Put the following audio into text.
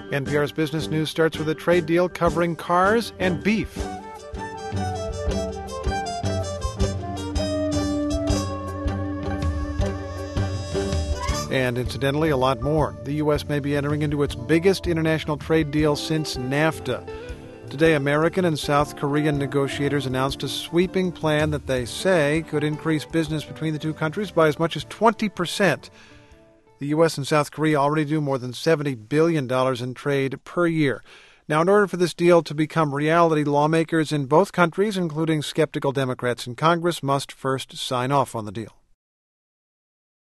NPR's Business News starts with a trade deal covering cars and beef. And incidentally, a lot more. The U.S. may be entering into its biggest international trade deal since NAFTA. Today, American and South Korean negotiators announced a sweeping plan that they say could increase business between the two countries by as much as 20%. The U.S. and South Korea already do more than $70 billion in trade per year. Now, in order for this deal to become reality, lawmakers in both countries, including skeptical Democrats in Congress, must first sign off on the deal.